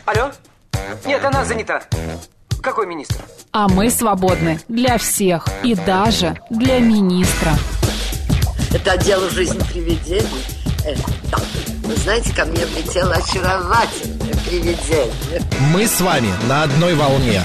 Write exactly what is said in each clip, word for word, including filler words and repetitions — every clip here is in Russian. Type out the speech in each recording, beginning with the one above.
Алло? Нет, она занята. Какой министр? А мы свободны для всех и даже для министра. Это дело жизни привидений. Э, да. Вы знаете, ко мне влетело очаровательное привидение. Мы с вами на одной волне.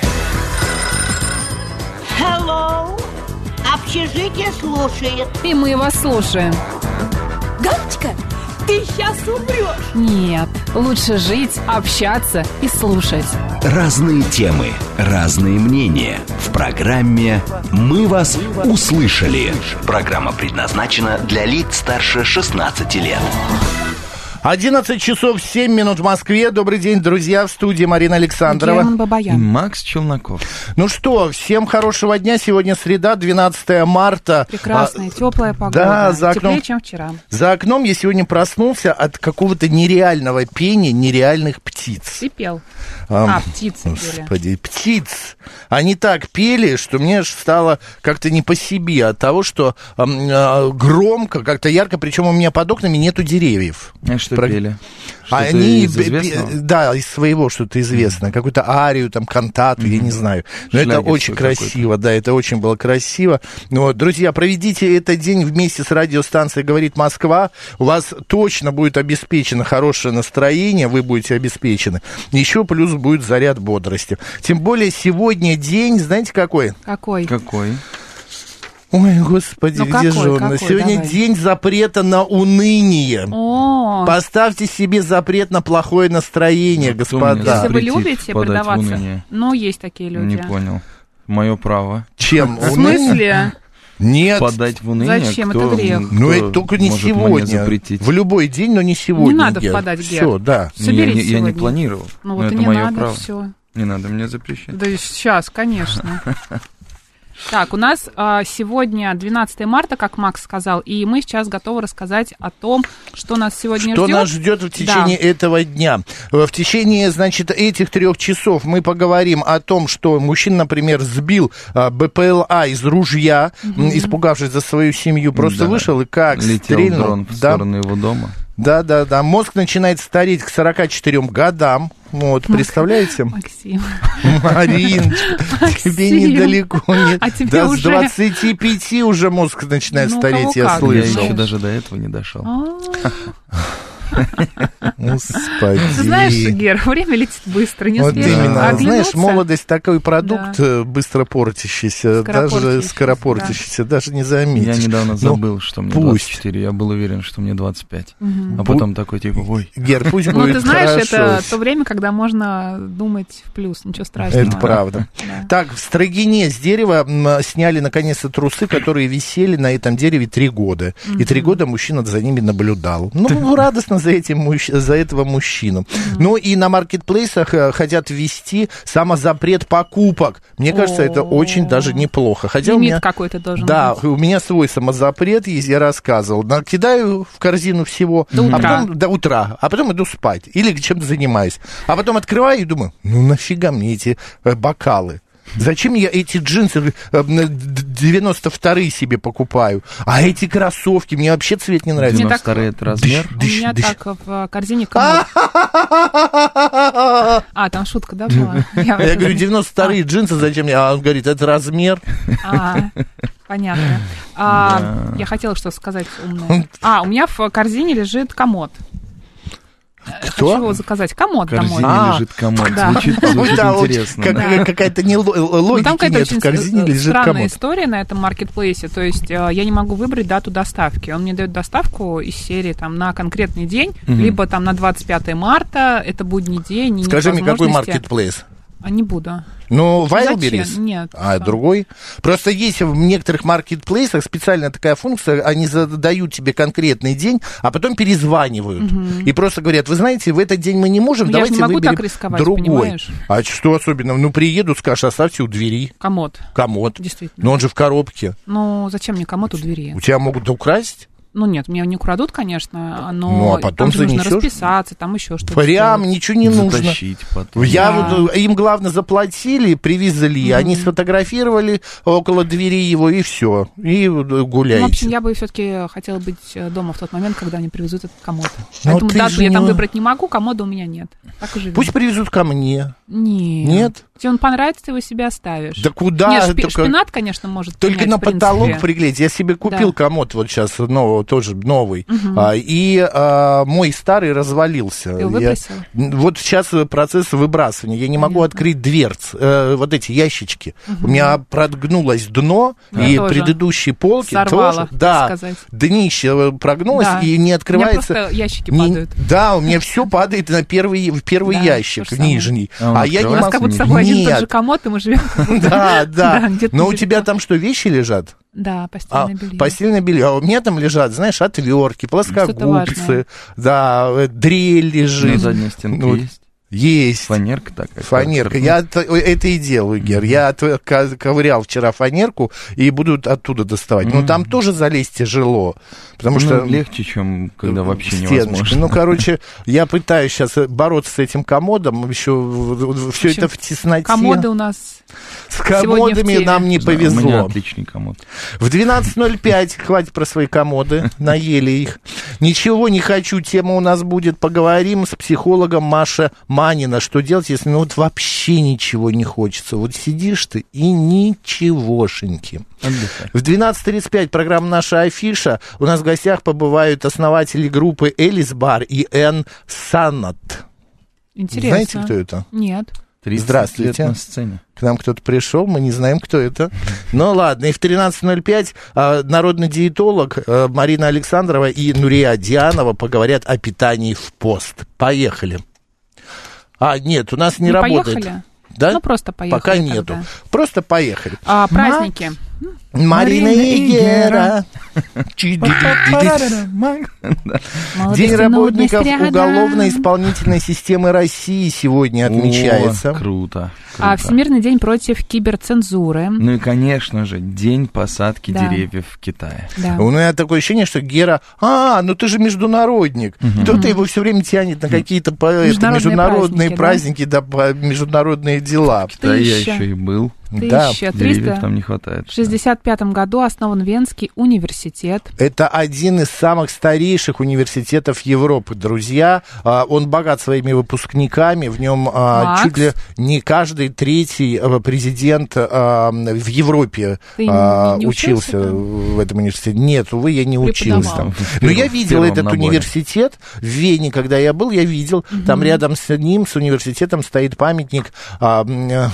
Hello. Общежитие слушает. И мы вас слушаем. Галочка, ты сейчас умрешь. Нет, лучше жить, общаться и слушать. Разные темы, разные мнения. В программе «Мы вас услышали». Программа предназначена для лиц старше шестнадцати лет. одиннадцать часов семь минут в Москве. Добрый день, друзья, в студии Марина Александрова Герман Бабаян. И Макс Челноков. Ну что, всем хорошего дня. Сегодня среда, двенадцатое марта. Прекрасная, а, теплая погода. Да, за окном, теплее, чем вчера. За окном я сегодня проснулся от какого-то нереального пения нереальных птиц. Ты пел? А, а птицы Господи, пели. птиц. Они так пели, что мне аж стало как-то не по себе от того, что э, э, громко, как-то ярко, причем у меня под окнами нету деревьев. А что Про... пели? Что-то Они, из известного? Да, из своего что-то известное. Mm-hmm. Какую-то арию, там, кантату, mm-hmm. я не знаю. Но Шлягер это очень красиво, какой-то. Да, это очень было красиво. Вот, друзья, проведите этот день вместе с радиостанцией «Говорит Москва». У вас точно будет обеспечено хорошее настроение, вы будете обеспечены. Еще плюс будет заряд бодрости. Тем более сегодня день, знаете, какой? Какой? Какой? Ой, господи, ну, где какой, же он? какой? Сегодня Давай. день запрета на уныние. О. Поставьте себе запрет на плохое настроение, ну, господа. Если вы любите предаваться, ну, есть такие люди. Не понял. Мое право. Чем? В смысле? Нет. Подать в уныние? Зачем? Кто, это грех. Ну, это только не сегодня. В любой день, но не сегодня. Не надо Гер. впадать, Гер. Все, да. Соберись я, я не планировал. Ну, но вот это и не мое надо, право. Все. Не надо мне запрещать. Да сейчас, конечно. Так, у нас а, сегодня двенадцатое марта, как Макс сказал, и мы сейчас готовы рассказать о том, что нас сегодня что ждет. Что нас ждет в течение да. этого дня. В течение, значит, этих трех часов мы поговорим о том, что мужчина, например, сбил а, БПЛА из ружья, mm-hmm. испугавшись за свою семью, просто да. вышел и как летел стрельнул. Дрон в да. сторону его дома. Да, да, да. Мозг начинает стареть к сорока четырем годам. Вот, представляете? Максим. Мариночка, тебе недалеко нет. А тебе да, уже... с двадцати пяти уже мозг начинает ну, стареть, я как? слышал. Я еще даже до этого не дошел. Господи. Ты знаешь, Гер, время летит быстро, не вот успеешь именно. оглянуться. Знаешь, молодость такой продукт да. быстро портящийся, даже скоропортящийся, да. даже не заметишь. Я недавно забыл, ну, что мне пусть. двадцать четыре, я был уверен, что мне двадцать пять. Угу. А потом такой типа, ой. Гер, пусть ну, будет ты знаешь, хорошо. Это то время, когда можно думать в плюс, ничего страшного. Это правда. Да. Так, в Строгине с дерева сняли наконец-то трусы, которые висели на этом дереве три года. Угу. И три года мужчина за ними наблюдал. Ну, радостно за этим мужчиной. За этого мужчину. Mm-hmm. Ну и на маркетплейсах хотят ввести самозапрет покупок. Мне кажется, это очень даже неплохо. Хотя лимит у меня, какой-то должен да, быть. Да, у меня свой самозапрет есть, я рассказывал. Накидаю в корзину всего до, а утра. Потом, до утра, а потом иду спать или чем-то занимаюсь. А потом открываю и думаю, ну нафига мне эти э, бокалы? Зачем я эти джинсы девяносто вторые себе покупаю? А эти кроссовки, мне вообще цвет не нравится. девяносто вторые это размер? У меня так в корзине комод. А, там шутка, да, была? Я говорю, девяносто вторые джинсы, зачем мне? А он говорит, это размер. А, понятно. Я хотела что сказать умное. А, у меня в корзине лежит комод. Кто? Хочу его заказать. Комод домой. В корзине а, лежит комод. Да. Звучит, звучит да, интересно. Как, да. Какая-то не логики там какая-то нет. В корзине лежит комод. Странная история на этом маркетплейсе. То есть я не могу выбрать дату доставки. Он мне дает доставку из серии там, на конкретный день, угу. либо там на двадцать пятое марта. Это будний день. Скажи мне, какой маркетплейс? А не буду. Ну, Wildberries? Нет. А, да. другой? Просто есть в некоторых маркетплейсах специальная такая функция, они задают тебе конкретный день, а потом перезванивают. Угу. И просто говорят, вы знаете, в этот день мы не можем, Но давайте я же не могу выберем так рисковать, другой. Понимаешь? А что особенного? Ну, приеду, скажешь, оставьте у двери. Комод. Комод. Действительно. Но он же в коробке. Ну, зачем мне комод у двери? У тебя могут украсть? Ну, нет, меня не украдут, конечно, но ну, а потом там же нужно занесешь? расписаться, там еще что-то. Прям ничего не нужно. Потом. Я Да. вот, им, главное, заплатили, привезли, mm-hmm. они сфотографировали около двери его, и все, и гуляйте. Ну, в общем, я бы все-таки хотела быть дома в тот момент, когда они привезут этот комод. Но Поэтому дату я не... там выбрать не могу, комода у меня нет. Так и живем. Пусть привезут ко мне. Нет. Нет? Если он понравится, ты его себе оставишь. Да куда? Нет, шпи- только... шпинат, конечно, может Только принять, на в принципе. потолок приклеить. Я себе купил Да. комод вот сейчас, нового, тоже новый. Угу. А, и а, мой старый развалился. Ты его выбросил? Я... Вот сейчас процесс выбрасывания. Я не Понятно. могу открыть дверц, э, вот эти ящички. Угу. У меня прогнулось дно, Я и тоже. предыдущие полки Сорвало, тоже. так Да, сказать. днище прогнулось, Да. и не открывается. У меня просто ящики Не- падают. Да, у меня все падает на первый, в первый Да, ящик, то же самое. нижний. А он А я не У нас могу. как будто с тобой один и тот же Нет. комод, и мы живем. Да, да. Да, где-то Но у недалеко. тебя там что, вещи лежат? Да, А, постельное белье. постельное белье. А у меня там лежат, знаешь, отвертки, плоскогубцы, важное. да, э, дрель Ну, лежит. задняя стенка Ну, есть. Есть. Фанерка такая. Фанерка. Я от- это и делаю, Гер. Я от- ко- ковырял вчера фанерку и буду оттуда доставать. Но там тоже залезть тяжело. Потому Ну, что... легче, чем когда вообще стеночки. невозможно. Ну, короче, я пытаюсь сейчас бороться с этим комодом. Еще все это в тесноте. Комоды у нас С сегодня в комодами теме. нам не Да, У меня повезло. отличный комод. В двенадцать ноль пять, хватит про свои комоды, наели их. Ничего не хочу, тема у нас будет. Поговорим с психологом Маша Манина. Что делать, если ну вот вообще ничего не хочется? Вот сидишь ты и ничегошеньки. Отдыхай. В двенадцать тридцать пять программа «Наша афиша». У нас в гостях побывают основатели группы «Элис Бар» и Энн Саннат. интересно. Знаете, кто это? Нет. тридцать Здравствуйте. лет на сцене. К нам кто-то пришел, мы не знаем, кто это. Ну ладно, и в тринадцать ноль пять а, народный диетолог а, Марина Александрова и Нурия Дианова поговорят о питании в пост. Поехали. А, нет, у нас не Не работает. поехали? Да? Ну, просто поехали Пока тогда. нету. Просто поехали. А, праздники. Марина и Гера. День работников уголовно-исполнительной системы России сегодня отмечается. О, круто. А круто. Всемирный день против киберцензуры. Ну и, конечно же, день посадки Да. деревьев в Китае. Да. У меня такое ощущение, что Гера, а, ну ты же международник. Кто-то его все время тянет на какие-то по- это, Международные международные праздники, праздники, да, по- международные дела. Да, я Тысяча. еще и был. Да, тысяча Деревьев триста там не хватает. шестьдесят пятом году основан Венский университет. Это один из самых старейших университетов Европы, друзья. А, Он богат своими выпускниками. В нем а, Макс. чуть ли не каждый третий а, президент а, в Европе Ты а, не учился учился там? в этом университете. Нет, увы, я не Преподавал. учился там. В Но первом- я в видел первом этот наборе. университет в Вене, когда я был, я видел. Там рядом с ним, с университетом, стоит памятник а, м,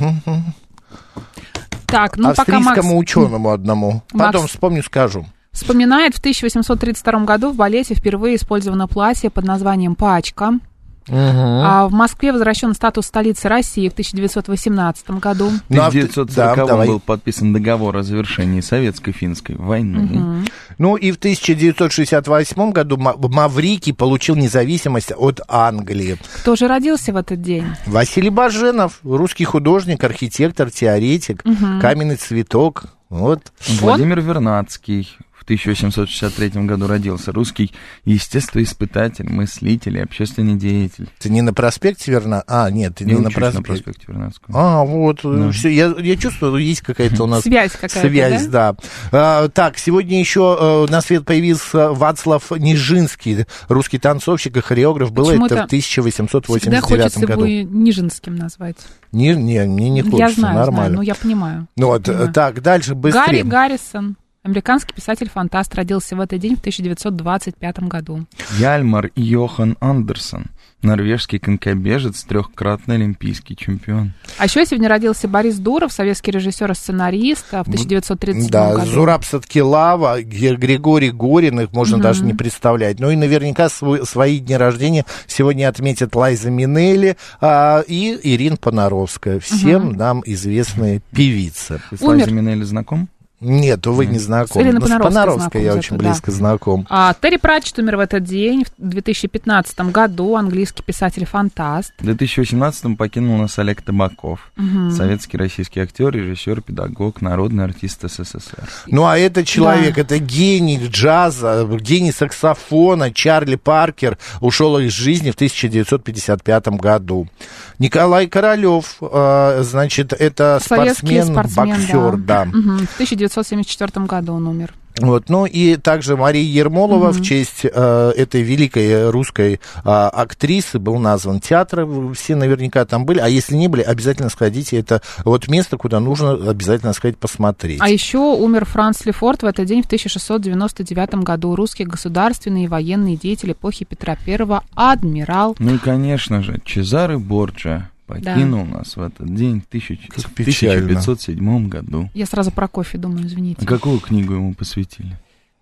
Так, ну пока Макс австрийскому ученому одному. Потом Макс. вспомню, скажу. вспоминает, в тысяча восемьсот тридцать втором году в балете впервые использовано платье под названием «Пачка». А в Москве возвращен статус столицы России в тысяча девятьсот восемнадцатом году. В Ну, а в- тысяча девятьсот да, сороковом давай. был подписан договор о завершении советско-финской войны. Ну и в тысяча девятьсот шестьдесят восьмом году Ма- Маврикий получил независимость от Англии. Кто же родился в этот день? Василий Баженов, русский художник, архитектор, теоретик, каменный цветок. Вот. Владимир Вернадский в тысяча восемьсот шестьдесят третьем году родился. Русский естествоиспытатель, мыслитель и общественный деятель. Ты не на проспекте Верна? А, нет, ты Не не на учусь проспекте. на проспекте Вернадского. А, вот, Да. все, я, я чувствую, есть какая-то у нас Связь какая-то, связь, да. А, так, сегодня еще э, на свет появился Вацлав Нижинский, русский танцовщик и хореограф. Было это Почему-то в тысяча восемьсот Всегда восемьдесят хочется девятом году. его Нижинским назвать. Не, не, мне не хочется, я знаю, нормально. знаю, но я понимаю. Ну вот, Понимаю. э, так, дальше, Гарри быстрее. Гаррисон, американский писатель-фантаст, родился в этот день в тысяча девятьсот двадцать пятом году. Яльмар Йохан Андерсон, норвежский конькобежец, трехкратный олимпийский чемпион. А еще сегодня родился Борис Дуров, советский режиссер и сценарист, в тысяча девятьсот тридцать седьмом Да, году. Зураб Саткилава, Ге- Григорий Горин, их можно Мгм. даже не представлять. Ну и наверняка свой- свои дни рождения сегодня отметят Лайза Минелли а, и Ирина Понаровская. Всем нам известные певицы. Ты с Умер. Лайзой Минелли знаком? Нет, вы не знакомы. С Еленой Но с Понаровской, Понаровской я знаком, очень да. близко знаком. А, Терри Пратчетт умер в этот день, в две тысячи пятнадцатом году, английский писатель-фантаст. В две тысячи восемнадцатом покинул нас Олег Табаков, Угу. советский российский актер, режиссер, педагог, народный артист СССР. Ну, а этот человек, Да. это гений джаза, гений саксофона, Чарли Паркер, ушел из жизни в тысяча девятьсот пятьдесят пятом году. Николай Королёв, э, значит, это Советский спортсмен, спортсмен, боксер, да. да. Угу. В тысяча девятьсот семьдесят четвёртом году он умер. Вот, ну и также Мария Ермолова Мгм. в честь э, этой великой русской э, актрисы был назван театр, все наверняка там были, а если не были, обязательно сходите, это вот место, куда нужно обязательно сходить посмотреть. А еще умер Франц Лефорт в этот день в тысяча шестьсот девяносто девятом году, русский государственный и военный деятель эпохи Петра Первого, адмирал. Ну и, конечно же, Чезаре Борджиа покинул нас в этот день в тысяча пятьсот седьмом году. Я сразу про кофе думаю, извините. А какую книгу ему посвятили?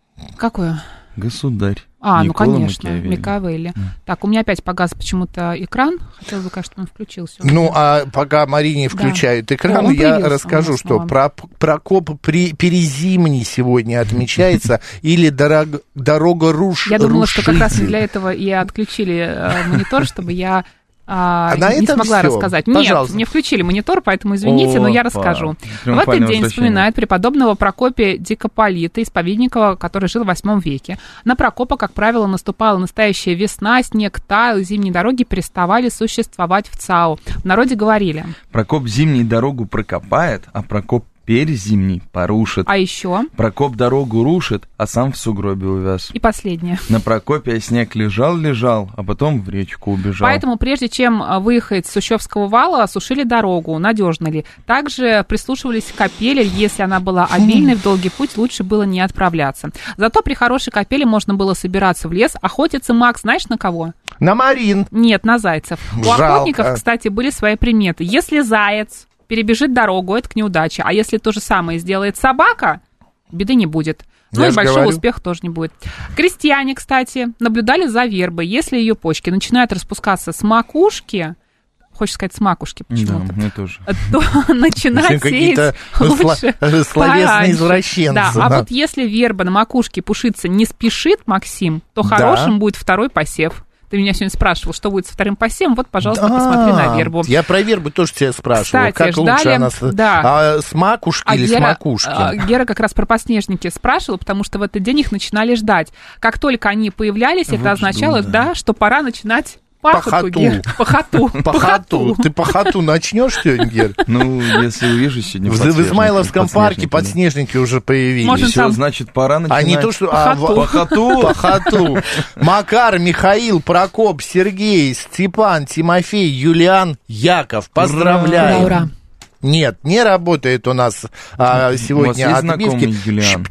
Какую? «Государь». А, Никколо ну, конечно, Макиавелли. Макиавелли. Да. Так, у меня опять погас почему-то экран. Хотелось бы, конечно, он включился. Ну, а пока Марине Да. включают экран, Он я появился у расскажу, нас что снова. про, Прокоп при, Перезимний сегодня отмечается, или дорог, дорога руш, Я думала, что как раз Рушитель. для этого и отключили э, монитор, чтобы я а, А на не этом смогла всё. рассказать. Пожалуйста. Нет, мне включили монитор, поэтому извините, но я Опа. расскажу. В этот Триумфальное день возвращение. вспоминают преподобного Прокопия Дикополита, исповедника, который жил в восьмом веке. На Прокопа, как правило, наступала настоящая весна, снег таял, зимние дороги переставали существовать в ЦАУ. В народе говорили. Прокоп зимний дорогу прокопает, а Прокоп перезимний порушит. А еще... Прокоп дорогу рушит, а сам в сугробе увяз. И последнее. На Прокопия снег лежал-лежал, а потом в речку убежал. Поэтому, прежде чем выехать с Сущевского вала, осушили дорогу, надежно ли. Также прислушивались к капели, если она была обильной, в долгий путь лучше было не отправляться. Зато при хорошей капели можно было собираться в лес, охотиться, Макс, знаешь, на кого? На Марин. Нет, на зайцев. У Жалко. охотников, кстати, были свои приметы. Если заяц перебежит дорогу, это к неудаче. А если то же самое сделает собака, беды не будет. Ну Я и ж большого говорю. успеха тоже не будет. Крестьяне, кстати, наблюдали за вербой. Если ее почки начинают распускаться с макушки, хочешь сказать, с макушки Да, почему-то, мне тоже. то начинать Какие-то сеять лучше сло- словесные пораньше. извращенцы. Да, а да. вот если верба на макушке пушиться не спешит, Максим, то Да. хорошим будет второй посев. Ты меня сегодня спрашивал, что будет со вторым посевом. Вот, пожалуйста, Да, посмотри на вербу. Я про вербу тоже тебя спрашивал. Кстати, как ждали, лучше она с, да. а, с макушки А или Гера, с макушки? а, Гера как раз про подснежники спрашивала, потому что в этот день их начинали ждать. Как только они появлялись, это Вот означало, жду, да. да, что пора начинать пахоту, Пахоту. Гер. Пахоту. Пахоту. Ты пахоту начнешь сегодня, Гер? Ну, если увижу сегодня В, в подснежники, Измайловском парке подснежники, да. подснежники уже появились. Можно Все, там- значит, пора начинать. А не то, что... а, в- Пахоту. Пахоту. Макар, Михаил, Прокоп, Сергей, Степан, Тимофей, Юлиан, Яков. Поздравляем. Ура, ура. Нет, не работает у нас а, сегодня есть знакомый отбивки. Юлиан?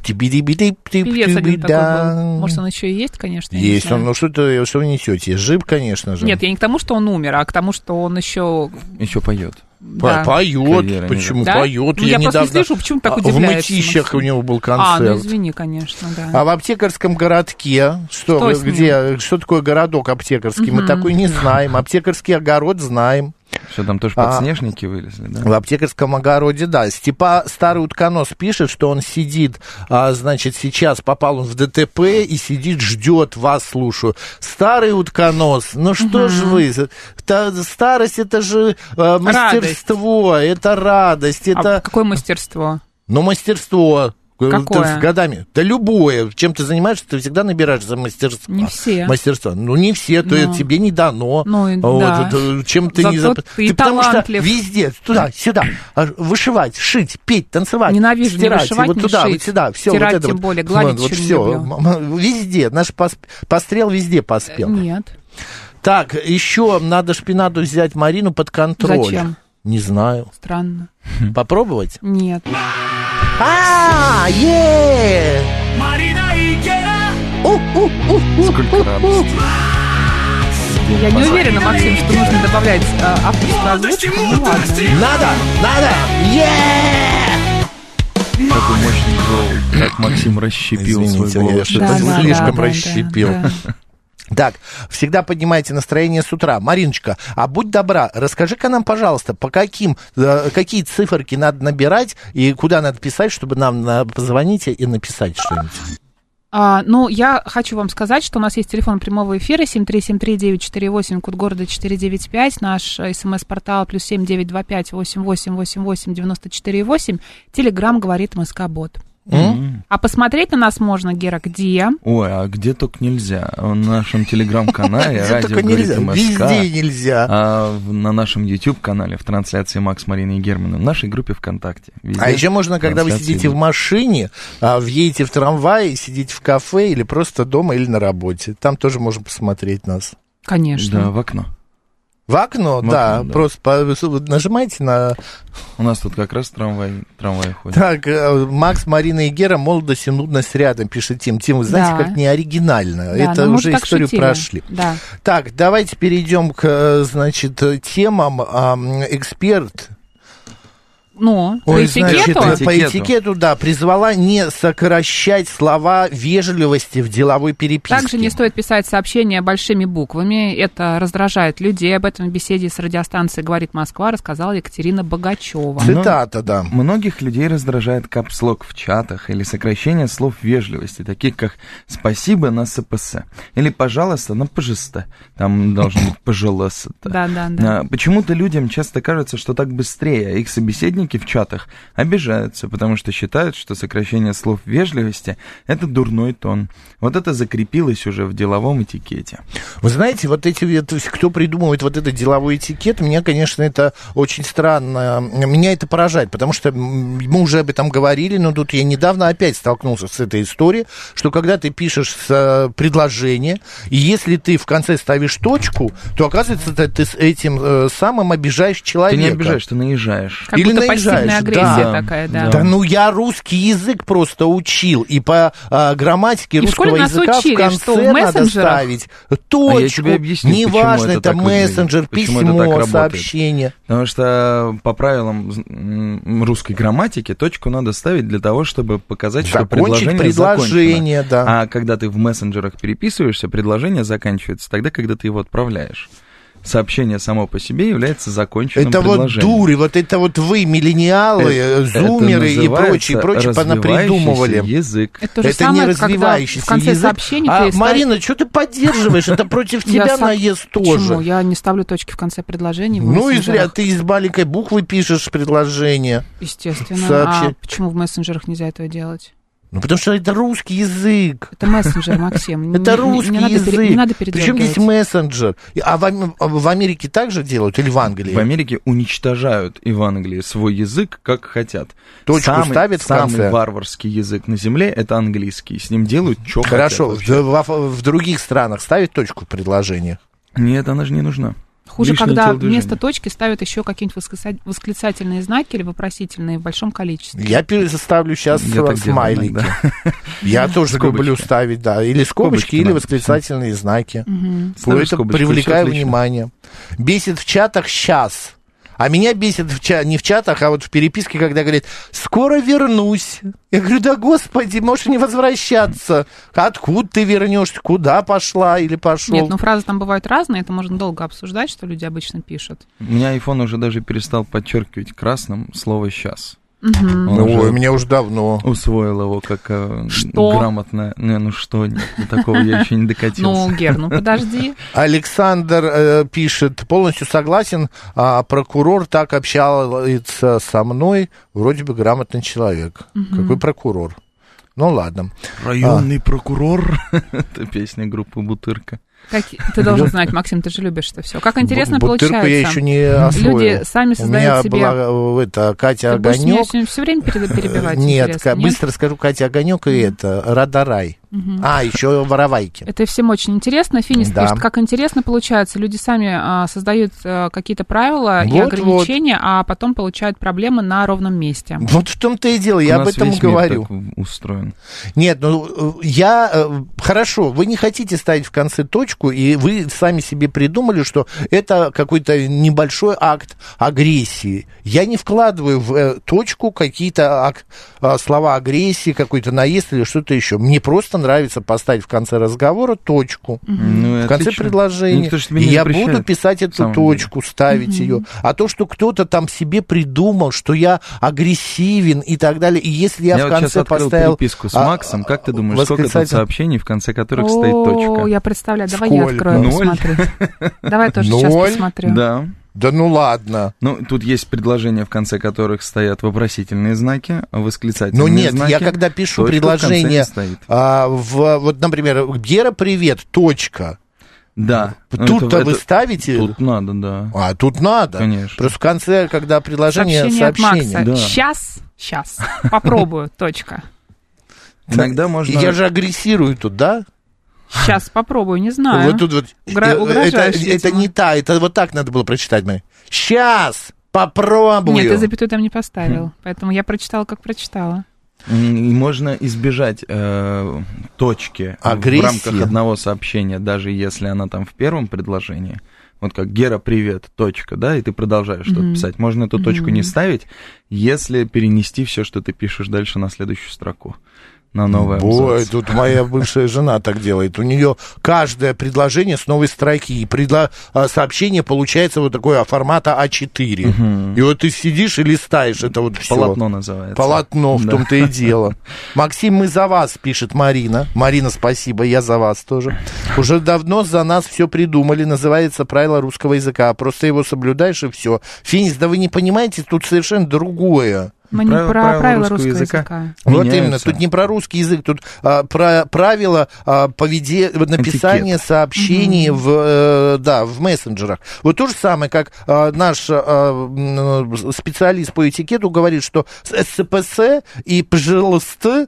Певец один такой Да. был. Может, он еще и есть, конечно. я не Есть знаю. он, ну что, ты, что вы несете? Жив, конечно же. Нет, я не к тому, что он умер, а к тому, что он еще... Еще поет. По- да. Поет, Карьера не почему Да? поет? Ну, я просто не слышу, почему так а, в удивляешься, Мытищах Максим? у него был А, ну концерт. извини, конечно, да. А в аптекарском городке, что, Что вы- с ним? где, что такое городок аптекарский, мы Мгм. такой не знаем. Аптекарский огород знаем. Что там тоже А. подснежники вылезли, да? В аптекарском огороде, да. Степа Старый Утконос пишет, что он сидит, а, значит, сейчас попал он в ДТП и сидит, ждет, вас слушаю. Старый Утконос, ну что ж вы, это, старость это же а, мастерство, это радость, это... А какое мастерство? Ну, мастерство. Какое? Ты с годами. Да любое. Чем ты занимаешься, ты всегда набираешь за мастерство. Не все. Мастерство. Ну, не все, то Ну. тебе не дано. Ну, и Вот, да. это, чем ты не Зато зап- ты потому талантлив. что везде, туда, сюда, а, вышивать, шить, петь, танцевать, Ненавижу ни стирать, вышивать, вот ни туда, шить. вот сюда, все Стирать вот это тем вот. более, гладить вот, еще не все. люблю. Везде, наш пос- пострел везде поспел. Нет. Так, еще надо шпинату взять Марину под контроль. Зачем? Не знаю. Странно. Попробовать? Нет. А, е Сколько радости. Я не уверена, Максим, что нужно добавлять э, авторскую озвучку. Ну ладно. Надо, надо, е Какой мощный голос. Как Максим расщепил Извините, свой я голос. что-то Да, да, слишком да, расщепил. да, да. Так, всегда поднимайте настроение с утра. Мариночка, а будь добра, расскажи-ка нам, пожалуйста, по каким, э, какие циферки надо набирать и куда надо писать, чтобы нам на, позвонить и написать что-нибудь. А, ну, я хочу вам сказать, что у нас есть телефон прямого эфира семь три семь три девять четыре восемь, код города четыреста девяносто пять, наш смс-портал плюс семь девять два пять восемь восемь восемь восемь девяносто четыре восемь, телеграм говорит МСК-бот. Mm-hmm. А посмотреть на нас можно, Гера, где? Ой, а где только нельзя. В нашем телеграм-канале радио говорит МСК. Везде нельзя. А на нашем YouTube-канале в трансляции Макс, Марина и Германа, в нашей группе ВКонтакте. А еще можно, когда вы сидите в машине, въедете в трамвай, сидите в кафе или просто дома или на работе. Там тоже можно посмотреть нас. Конечно. Да, в окно. В окно, в да, окно, да, просто по, нажимайте на... У нас тут как раз трамвай, трамвай ходит. Так, Макс, Марина и Гера, молодость и нудность рядом, пишет Тим. Тим, вы знаете, да. как не оригинально. Да, это уже историю шутили. Прошли. Да. Так, давайте перейдем к, значит, темам. Эксперт... Ну, Ой, по этикету? Значит, по этикету, да, призвала не сокращать слова вежливости в деловой переписке. Также не стоит писать сообщения большими буквами, это раздражает людей. Об этом в беседе с радиостанцией «Говорит Москва» рассказала Екатерина Богачева. Цитата, да. Многих людей раздражает капслок в чатах или сокращение слов вежливости, таких как «спасибо» на СПС или «пожалуйста» на «пожеста». Там должно быть «пожалуйста». Да, да, да. Почему-то людям часто кажется, что так быстрее, а их собеседники в чатах обижаются, потому что считают, что сокращение слов вежливости – это дурной тон. Вот это закрепилось уже в деловом этикете. Вы знаете, вот эти, то есть, кто придумывает вот этот деловой этикет, меня, конечно, это очень странно, меня это поражает, потому что мы уже об этом говорили, но тут я недавно опять столкнулся с этой историей, что когда ты пишешь предложение, и если ты в конце ставишь точку, то, оказывается, ты, ты с этим самым обижаешь человека. Ты не обижаешь, ты наезжаешь. Как Или наезжаешь. Пассивная агрессия да, такая, да. да. Да, ну я русский язык просто учил, и по а, грамматике и русского языка учили, в конце надо ставить точку. А объясню, неважно, это, это мессенджер, письмо, сообщение. Потому что по правилам русской грамматики точку надо ставить для того, чтобы показать, закончить что предложение, предложение закончено. Да. А когда ты в мессенджерах переписываешься, предложение заканчивается тогда, когда ты его отправляешь. Сообщение само по себе является законченным это предложением. Это вот дури, вот это вот вы, миллениалы, это, зумеры это и прочие, прочие понапридумывали. Язык. Это, же это самое, не развивающийся в конце язык. А, перестать... Марина, что ты поддерживаешь? Это против тебя наезд тоже. Почему? Я не ставлю точки в конце предложений. Ну и зря, ты из маленькой буквы пишешь предложение. Естественно. А почему в мессенджерах нельзя этого делать? Ну, потому что это русский язык. Это мессенджер, Максим. Это русский не, не язык. Надо, не надо передергивать. Причем здесь мессенджер? А в, в Америке так же делают или в Англии? В Америке уничтожают и в Англии свой язык, как хотят. Точку самый, ставят в конце. Самый варварский язык на земле — это английский. С ним делают, что хотят. Хорошо. В, в, в других странах ставят точку в предложениях? Нет, она же не нужна. Хуже, лишнее когда вместо точки ставят еще какие-нибудь восклицательные знаки или вопросительные в большом количестве. Я ставлю сейчас я смайлики. Делаю, да. Я тоже скобочки. Люблю ставить, да. Или скобочки, скобочки или восклицательные все. Знаки. Угу. Это привлекаю внимание. Бесит в чатах сейчас. А меня бесит в чат, не в чатах, а вот в переписке, когда говорят, скоро вернусь. Я говорю, да господи, можешь не возвращаться. Откуда ты вернешься, куда пошла или пошел? Нет, ну фразы там бывают разные, это можно долго обсуждать, что люди обычно пишут. У меня iPhone уже даже перестал подчеркивать красным слово «сейчас». Угу. Ну, ой, меня уже давно усвоил его как что? грамотно. Не, ну что, нет, до такого я еще не докатился. Ну, Гер, ну подожди. Александр э, пишет, полностью согласен, а прокурор так общался со мной, вроде бы грамотный человек. Угу. Какой прокурор? Ну, ладно. Районный а. прокурор. Это песня группы «Бутырка». Как... Ты должен знать, Максим, ты же любишь это все. Как интересно Бутырку получается. Я еще не освоил. Люди сами создают себе... У меня была это, Катя ты Огонек. Ты все время перебивать. Нет, нет, быстро скажу, Катя Огонек и это, Радарай. Угу. А, еще воровайки. Это всем очень интересно. Финис да. пишет, как интересно получается. Люди сами а, создают а, какие-то правила вот, и ограничения, вот. а потом получают проблемы на ровном месте. Вот в том-то и дело, я У об этом весь говорю. Мир так устроен. Нет, ну я... Хорошо, вы не хотите ставить в конце точку, и вы сами себе придумали, что это какой-то небольшой акт агрессии. Я не вкладываю в точку какие-то ак... слова агрессии, какой-то наезд или что-то еще. Мне просто просто нравится поставить в конце разговора точку, ну, в конце отлично. предложения. Ну, и я буду писать эту точку, деле. ставить mm-hmm. ее. А то, что кто-то там себе придумал, что я агрессивен и так далее, и если я, я в вот конце поставил... переписку с Максом, как ты думаешь, восклицатель... сколько тут сообщений, в конце которых О, стоит точка? Я представляю, давай я открою, Ноль. посмотрю. Давай тоже сейчас посмотрю. Да. Да ну ладно. Ну, тут есть предложения, в конце которых стоят вопросительные знаки, восклицательные знаки. Ну нет, знаки, я когда пишу предложение, а, в, вот, например, Гера, привет, точка. Да. Тут-то это, вы это, ставите... Тут надо, да. А, тут надо. Конечно. Просто в конце, когда предложение сообщение, сообщение. от Макса. Да. Сейчас, сейчас, попробую, точка. Иногда можно... Я же агрессирую тут, да? Сейчас попробую, не знаю. Вот тут вот. Угра- это, это не та, это вот так надо было прочитать. Сейчас попробую. Нет, ты запятую там не поставил, поэтому я прочитала, как прочитала. И можно избежать э, точки агрессии в рамках одного сообщения, даже если она там в первом предложении. Вот как «Гера, привет», точка, да, и ты продолжаешь mm-hmm. что-то писать. Можно эту точку mm-hmm. не ставить, если перенести все, что ты пишешь дальше на следующую строку. На новое Ой, тут моя бывшая жена так делает. У нее каждое предложение с новой строки. И предло... сообщение получается вот такое формата а четыре. Угу. И вот ты сидишь и листаешь это вот все. Полотно называется. Полотно, в да. том-то и дело. Максим, мы за вас, пишет Марина. Марина, спасибо, я за вас тоже. Уже давно за нас все придумали. Называется правило русского языка. Просто его соблюдаешь и все. Финис, да вы не понимаете, тут совершенно другое. Мы не про правила, правила русского языка. языка. Вот меняются. Именно, тут не про русский язык, тут а, про правила а, поведе... написания Этикет. сообщений угу. в, э, да, в мессенджерах. Вот то же самое, как а, наш а, специалист по этикету говорит, что СПС и пожалуйста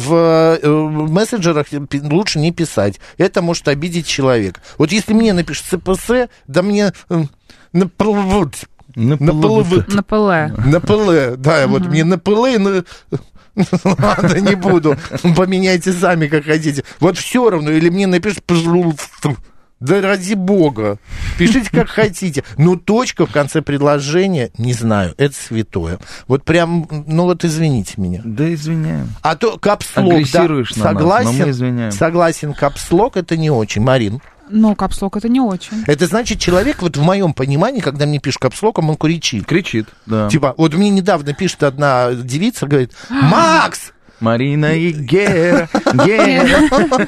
в, в мессенджерах лучше не писать. Это может обидеть человека. Вот если мне напишет СПС, да мне... На ПЛ. На ПЛ. На ПЛ, да, вот мне на ПЛ, на... Ладно, не буду. Поменяйте сами, как хотите. Вот все равно, или мне напишут, пожалуйста. Да ради бога. Пишите, как хотите. Но точка в конце предложения, не знаю, это святое. Вот прям, ну вот извините меня. Да извиняем. А то капслок, да, согласен, нас, но мы извиняем. Согласен, капслок это не очень. Марин? Ну, капслок это не очень. Это значит, человек, вот в моем понимании, когда мне пишут капслоком, он кричит. Кричит, да. Типа, вот мне недавно пишет одна девица, говорит, Макс! Марина и Гера, Гера.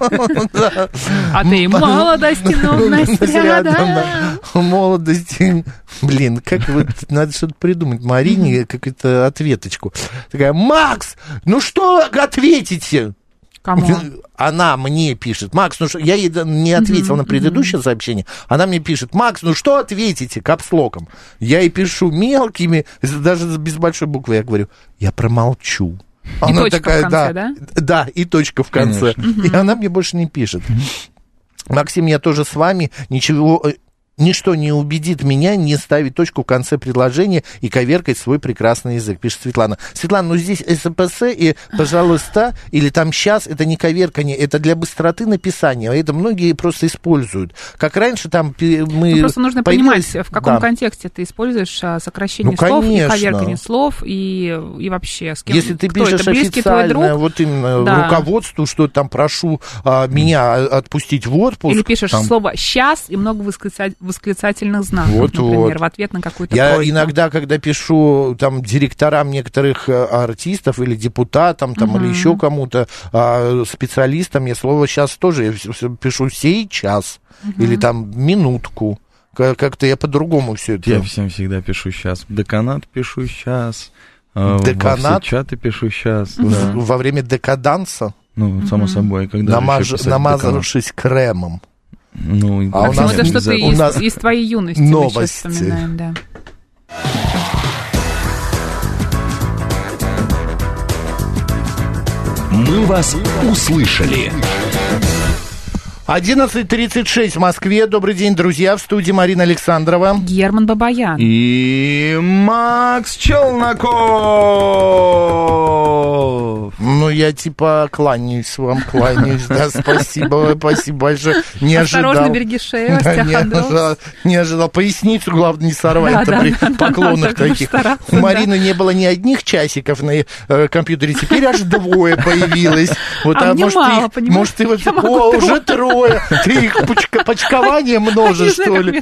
А ты молодости, юность рядом. Молодости. Блин, как вот, надо что-то придумать. Марине какую-то ответочку. Такая, Макс, ну что ответите? Кому? Она мне пишет, Макс, ну что, я ей не ответил mm-hmm, на предыдущее mm-hmm. сообщение, она мне пишет, Макс, ну что ответите капслоком? Я ей пишу мелкими, даже без большой буквы, я говорю, я промолчу. И она точка такая, в конце, да, да? Да, и точка в конце. Mm-hmm. И она мне больше не пишет. Mm-hmm. Максим, я тоже с вами, ничего... Ничто не убедит меня не ставить точку в конце предложения и коверкать свой прекрасный язык, пишет Светлана. Светлана, ну здесь СПС и пожалуйста, или там сейчас, это не коверкание, это для быстроты написания. Это многие просто используют. Как раньше там мы... Ну, просто нужно понимать, в каком да. контексте ты используешь сокращение ну, слов, и коверкание слов, и, и вообще с кем. Если ты кто пишешь это, официально, вот именно да. руководству, что там прошу а, меня отпустить в отпуск. Или пишешь там... слово «щас» и много восклицать восклицательных знаков, вот, например, вот. в ответ на какую-то Я просьбу. иногда, когда пишу там директорам некоторых артистов или депутатам там, uh-huh. или еще кому-то, а, специалистам, я слово «сейчас» тоже я пишу «сейчас» uh-huh. или там «минутку». Как-то я по-другому все это... Я всем всегда пишу «сейчас». Деканат пишу «сейчас». Деканат? Во все чаты пишу «сейчас». Uh-huh. Да. Во время декаданса? Ну, само uh-huh. собой. Когда Намаж... Намазавшись кремом. Ну, а Максим, у нас это что-то из, нас из твоей юности новости. Мы сейчас вспоминаем, да. Мы вас услышали. одиннадцать тридцать шесть в Москве. Добрый день, друзья. В студии Марина Александрова. Герман Бабаян. И Макс Челноков. Ну, я типа кланяюсь вам, кланяюсь. Да, спасибо, спасибо большое. Не ожидал. Осторожно, береги шею, остеохондроз. Не ожидал. Поясницу, главное, не сорвать при поклонах таких. У Марины не было ни одних часиков на компьютере, теперь аж двое появилось. А мне мало, понимаешь? Может, ты вот... О, уже трое. Ты их почкование множишь, что ли?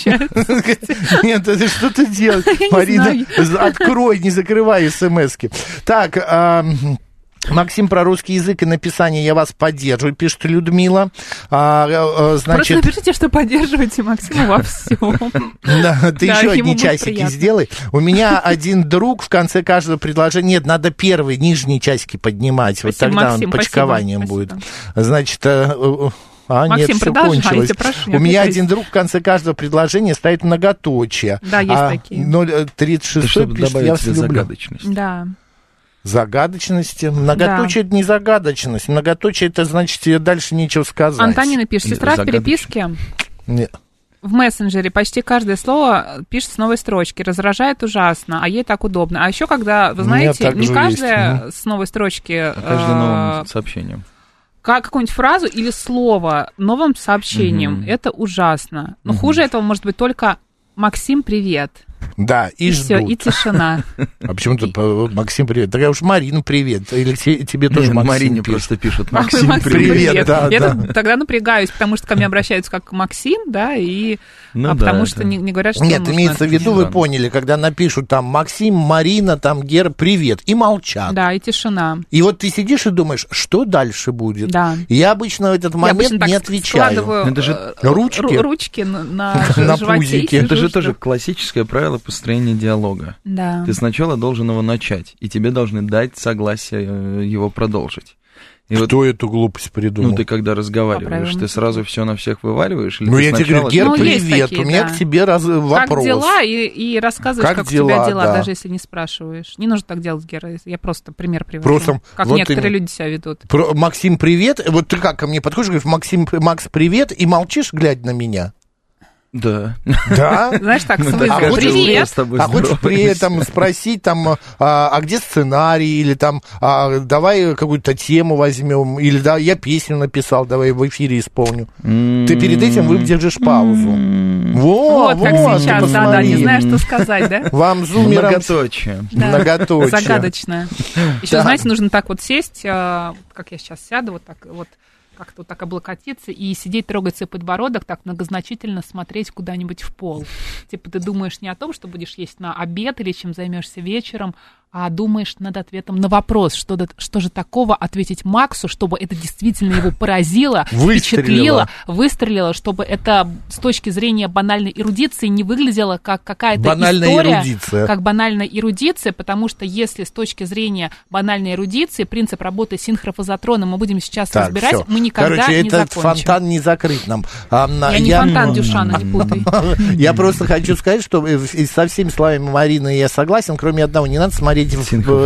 Нет, это что ты делаешь? Марина, открой, не закрывай смс-ки. Так, Максим, про русский язык и написание я вас поддерживаю, пишет Людмила. А, а, значит... Просто напишите, что поддерживаете Максима во всем. Да, ты еще одни часики сделай. У меня один друг в конце каждого предложения... Нет, надо первые нижние часики поднимать. Вот тогда он почкованием будет. Значит... А, Максим, нет, все кончилось. Прошу, У меня один друг в конце каждого предложения ставит многоточие. Да, есть а такие. ноль тридцать шесть пишет, я вас люблю. Загадочность. Да. Загадочности. Многоточие да. это не загадочность. Многоточие это значит, тебе дальше нечего сказать. Антонина пишет, сестра в переписке. Нет. В мессенджере почти каждое слово пишет с новой строчки. Раздражает ужасно, а ей так удобно. А еще когда, вы знаете, не каждая есть. С новой строчки... А каждое новым сообщением. Как какую-нибудь фразу или слово новым сообщением. Угу. Это ужасно. Но угу. хуже этого может быть только «Максим, привет». Да, и, и все, и тишина. А почему-то и... Максим, привет. Тогда уж Марину, привет. Или тебе тоже Нет, Максим Марине пишет. просто пишут Максим, Максим привет. привет. Да, Я да. тогда напрягаюсь, потому что ко мне обращаются как Максим, да, и ну, а да, потому да. что не, не говорят, что Нет, нужно. имеется в виду, вы поняли, когда напишут там Максим, Марина, там Гера, привет, и молчат. Да, и тишина. И вот ты сидишь и думаешь, что дальше будет? Да. Я обычно в этот момент не отвечаю. Это же ручки, ручки на, на, на животе. Это же тоже классическое правило построения диалога. Да. Ты сначала должен его начать, и тебе должны дать согласие его продолжить. И Кто вот, эту глупость придумал? Ну, ты когда разговариваешь, ты сразу все на всех вываливаешь? Или ну, ты я тебе говорю, Гер, ну, привет, такие, у меня да. к тебе раз... вопрос. Как дела, и, и рассказываешь, как, как дела, у тебя дела, да. даже если не спрашиваешь. Не нужно так делать, Гера, я просто пример привожу. Просто, как вот некоторые ты... люди себя ведут. Про... Максим, привет, вот ты как ко мне подходишь, говоришь, Максим, Макс, привет, и молчишь, глядя на меня? Да. Да? Знаешь, так, свой а привет. А хочешь при этом спросить, там, а, а где сценарий, или там, а, давай какую-то тему возьмем, или да, я песню написал, давай в эфире исполню. Mm-hmm. Ты перед этим выдержишь паузу. Mm-hmm. Во, вот, вот, как сейчас, да-да, не знаю, что сказать, да? Вам зумером... Многоточие. Да. Многоточие. Загадочное. Еще, да. знаете, нужно так вот сесть, как я сейчас сяду, вот так вот, как-то вот так облокотиться и сидеть, трогать свой подбородок, так многозначительно смотреть куда-нибудь в пол. Типа ты думаешь не о том, что будешь есть на обед или чем займешься вечером, а думаешь над ответом на вопрос, что, что же такого ответить Максу, чтобы это действительно его поразило, впечатлило, выстрелило, чтобы это с точки зрения банальной эрудиции не выглядело как какая-то банальная история, эрудиция. как банальная эрудиция, потому что если с точки зрения банальной эрудиции принцип работы синхрофазотрона мы будем сейчас так, разбирать, все. мы никогда Короче, не этот закончим. Фонтан не закрыт нам. А, я, я не фонтан Дюшана, не путай. Я просто хочу сказать, что со всеми словами Марины я согласен, кроме одного, не надо смотреть В,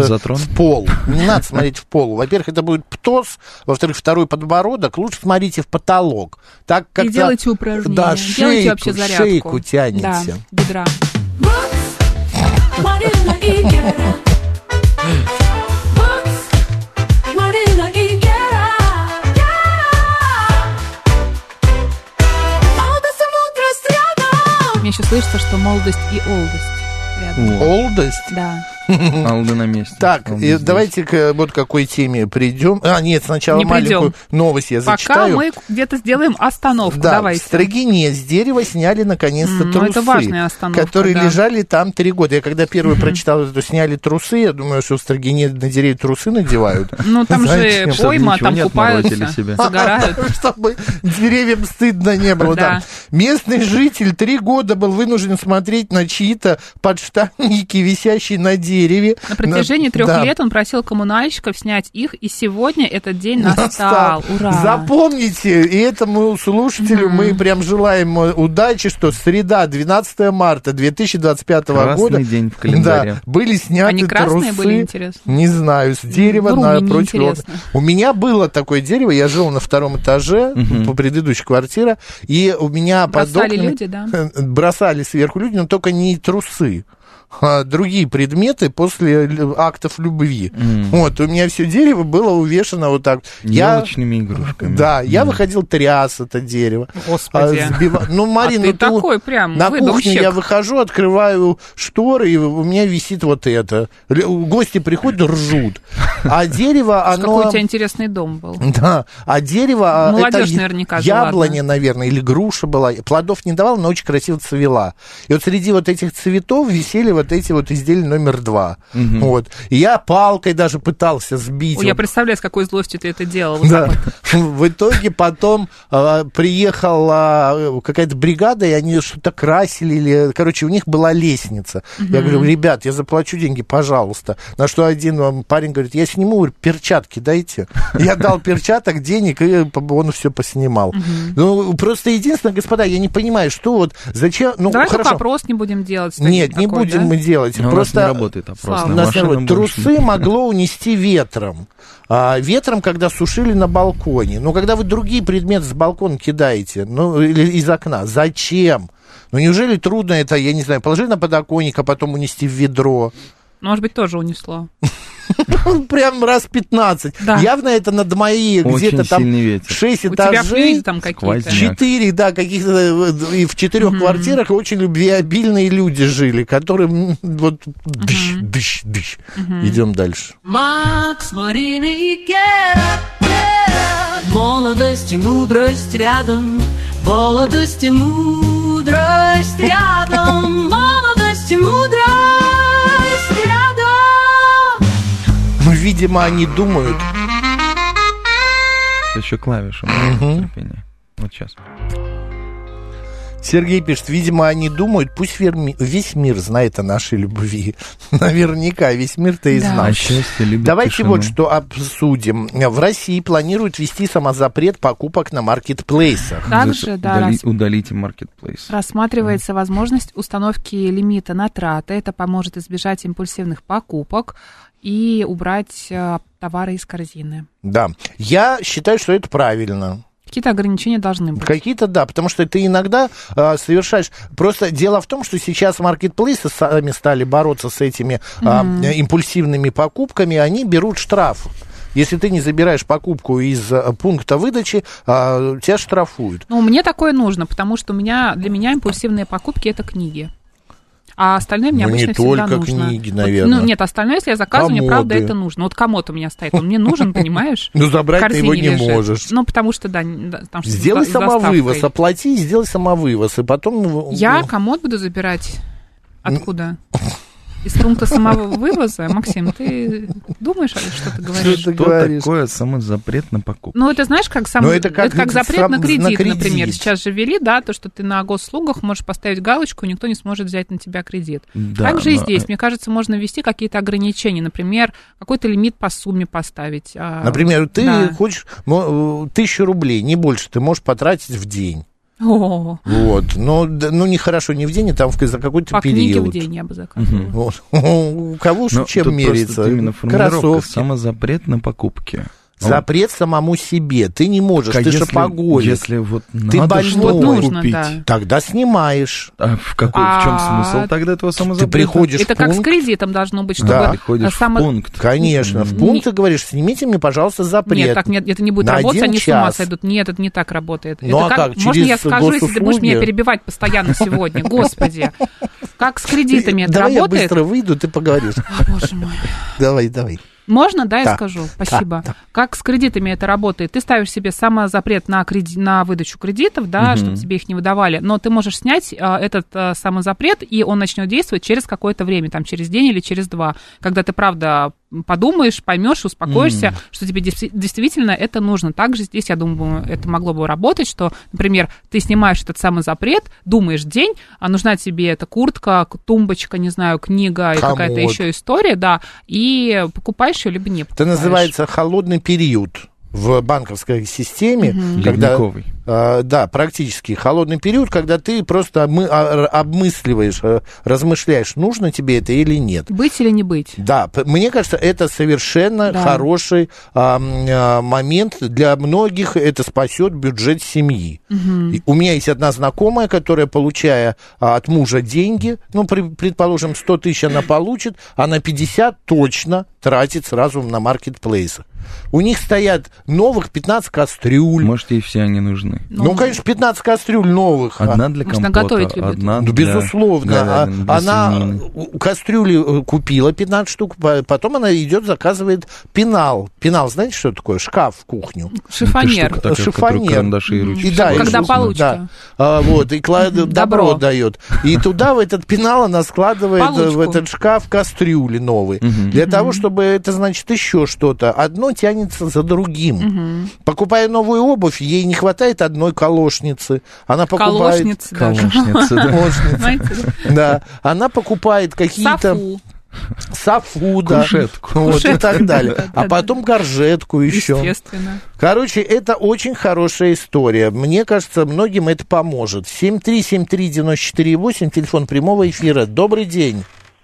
в пол. Не надо смотреть в пол. Во-первых, это будет птоз. Во-вторых, второй подбородок. Лучше смотрите в потолок. Так как-то... И делайте упражнения. Да, шейку, делайте вообще зарядку. Шейку тянете. Да, бедра. Мне еще слышится, что молодость и олдость рядом. Олдость? Да. Алда на месте. Так, и давайте к вот какой теме придем. А, нет, сначала не маленькую придем. Новость я Пока зачитаю. Пока мы где-то сделаем остановку. Да, Давайте. в Строгине с дерева сняли наконец-то mm, трусы, это важная остановка, которые да. лежали там три года. Я когда первый mm-hmm. прочитал, что сняли трусы, я думаю, что в Строгине на деревья трусы надевают. Ну, там же пойма, там купаются, загорают. Чтобы деревьям стыдно не было. Да. Местный житель три года был вынужден смотреть на чьи-то подштанники, висящие на дереве. дереве. На протяжении на... трех да. лет он просил коммунальщиков снять их, и сегодня этот день настал. Ура! Запомните, и этому слушателю mm-hmm. мы прям желаем удачи, что среда, двенадцатое марта две тысячи двадцать пятого Красный года. день в календаре. Да, были сняты Они красные трусы. были, интересно? Не знаю, с дерева ну, напротив. У меня было такое дерево, я жил на втором этаже, mm-hmm. по предыдущей квартире, и у меня бросали под окнами... люди, да? Бросали сверху люди, но только не трусы. А другие предметы после актов любви. Mm. Вот, у меня все дерево было увешано вот так. Елочными я... игрушками. Да, mm. я выходил, тряс это дерево. Господи. А, сбива... Ну, Марина, а ты ну, такой прям на выдумщик. кухню я выхожу, открываю шторы, и у меня висит вот это. Гости приходят, ржут. А дерево, оно... Какой у тебя интересный дом был. Да, а дерево... Молодежь это наверняка яблоня, наверное, или груша была. Плодов не давала, но очень красиво цвела. И вот среди вот этих цветов висели вот эти вот изделия номер два. Угу. Вот. И я палкой даже пытался сбить. Ой, я вот. представляю, с какой злостью ты это делал. Вот да. вот. В итоге потом э, приехала какая-то бригада, и они что-то красили. Или... Короче, у них была лестница. Угу. Я говорю, ребят, я заплачу деньги, пожалуйста. На что один парень говорит, я сниму, перчатки дайте. Я дал перчаток, денег, и он все поснимал. Угу. Ну, просто единственное, господа, я не понимаю, что вот, зачем... Ну, давай хорошо. опрос не будем делать. Нет, такой, не будем да? мы делать. Но просто у нас не работает опрос. у нас не работает. Трусы могло унести ветром. А, ветром, когда сушили на балконе. Но когда вы другие предметы с балкона кидаете, ну, или из окна, зачем? Ну, неужели трудно это, я не знаю, положить на подоконник, а потом унести в ведро? Может быть, тоже унесло. Прям раз пятнадцать. Да. Явно это над мои где-то там шесть этажей. У тебя флюиды там какие-то. Четыре, да, каких-то, и в четырех mm-hmm. квартирах очень любвеобильные люди жили, которые вот дыщ, mm-hmm. дыщ, дыщ. Mm-hmm. Идем дальше. Макс Марина и Гера, молодость и мудрость рядом, молодость и мудрость рядом, молодость и мудрость рядом. Ну, видимо, они думают. Еще клавиша. Угу. Вот сейчас. Сергей пишет, видимо, они думают, пусть весь мир знает о нашей любви. Наверняка, весь мир-то и знал. Да. Давайте тишину. вот что обсудим. В России планируют ввести самозапрет покупок на маркетплейсах. Также, да, Удали, рас... удалите маркетплейс. Рассматривается mm. возможность установки лимита на траты. Это поможет избежать импульсивных покупок и убрать э, товары из корзины. Да, я считаю, что это правильно. Какие-то ограничения должны быть. Какие-то, да, потому что ты иногда э, совершаешь... Просто дело в том, что сейчас маркетплейсы сами стали бороться с этими э, mm-hmm. импульсивными покупками, они берут штраф. Если ты не забираешь покупку из а, пункта выдачи, а, тебя штрафуют. Ну, мне такое нужно, потому что у меня, для меня импульсивные покупки – это книги. А остальное мне ну, обычно не всегда только нужно. Книги, наверное. Вот, ну, нет, остальное, если я заказываю, комоды. Мне правда это нужно. Вот комод у меня стоит, он мне нужен, понимаешь? Ну, забрать ты его не лежит. можешь. Ну, потому что, да, там что-то сделай с самовывоз, оплати, сделай самовывоз, и потом... Я комод буду забирать. Откуда? Из пункта самовывоза? Максим, ты думаешь, что ты говоришь? Что, что такое самозапрет на покупку? Ну, это знаешь, как, сам... это как, это как запрет сам... на, кредит, на кредит, например. Сейчас же ввели, да, то, что ты на госуслугах можешь поставить галочку, и никто не сможет взять на тебя кредит. Да, так же и но... здесь. Мне кажется, можно ввести какие-то ограничения. Например, какой-то лимит по сумме поставить. Например, ты да. хочешь тысячу рублей, не больше, ты можешь потратить в день. О-о-о. Вот, но ну нехорошо не в день, а там за какой-то по период. По книге в день я бы заказывала. Угу. Вот. У кого же чем мериться? Именно формулировка кроссовки. Самозапрет на покупки. Запрет самому себе. Ты не можешь, а ты если, шопоголик. Если вот ты надо что-то нужно, купить, да. тогда снимаешь. А в, какой, а... в чем смысл тогда этого самозапрета? Ты приходишь Это в пункт. как с кредитом должно быть, чтобы... Да. Приходишь само... в пункт. Конечно, в пункт ты говоришь, снимите мне, пожалуйста, запрет. Нет, так нет, это не будет на работать, они час. с ума сойдут. Нет, это не так работает. Ну, это а как... как? Можно Через я скажу, если ты будешь меня перебивать постоянно сегодня? Господи. Как с кредитами это Давай работает? я быстро выйду, ты поговоришь. О, боже мой. Давай, давай. Можно, да, я да. скажу? Спасибо. Да, да. Как с кредитами это работает? Ты ставишь себе самозапрет на, креди... на выдачу кредитов, да, угу. чтобы тебе их не выдавали, но ты можешь снять а, этот а, самозапрет, и он начнет действовать через какое-то время, там, через день или через два, когда ты, правда, подумаешь, поймешь, успокоишься, Mm. что тебе действительно это нужно. Также здесь, я думаю, это могло бы работать, что, например, ты снимаешь этот самый запрет, думаешь день, а нужна тебе эта куртка, тумбочка, не знаю, книга и Комод. какая-то еще история, да, и покупаешь ее, либо не покупаешь. Это называется холодный период в банковской системе, Мгм. когда, Ледниковый. э, да, практически холодный период, когда ты просто обмы- а- обмысливаешь, э, размышляешь, нужно тебе это или нет. Быть или не быть? Да, п- мне кажется, это совершенно Да. хороший а, м, а, момент для многих. Это спасет бюджет семьи. И у меня есть одна знакомая, которая, получая а, от мужа деньги, ну, при- предположим, сто тысяч она получит, а на пятьдесят точно тратит сразу на маркетплейсах. У них стоят новых пятнадцать кастрюль. Может, ей все они нужны. Ну, конечно, пятнадцать кастрюль новых. Одна для Может, она компота, готовить любит? одна Ну, для безусловно. А- говядины, для она свинины. у- кастрюли купила пятнадцать штук, по- потом она идет, заказывает пенал. Пенал, знаете, что такое? Шкаф в кухню. Шифонер. Штука такая, в которую Шифонер. карандаши и ручки. И да, и Когда шуф- получка. да. А, вот, и кла- добро. Добро. дает. И туда, в этот пенал, она складывает э, в Получку. этот шкаф кастрюли новые. Мгм. Для того, чтобы это, значит, еще что-то. Одно тянется за другим. Покупая новую обувь, ей не хватает одной колошницы. Она покупает... Колошницы даже. Колошница, да. Колошницы. Знаете, Да, она покупает какие-то... Софу. Софу, да. Кушетку. Вот, и Кушетку, так далее. да, А да, потом горжетку еще. Естественно. Короче, это очень хорошая история. Мне кажется, многим это поможет. семь три семь три девять четыре восемь, телефон прямого эфира. Добрый день.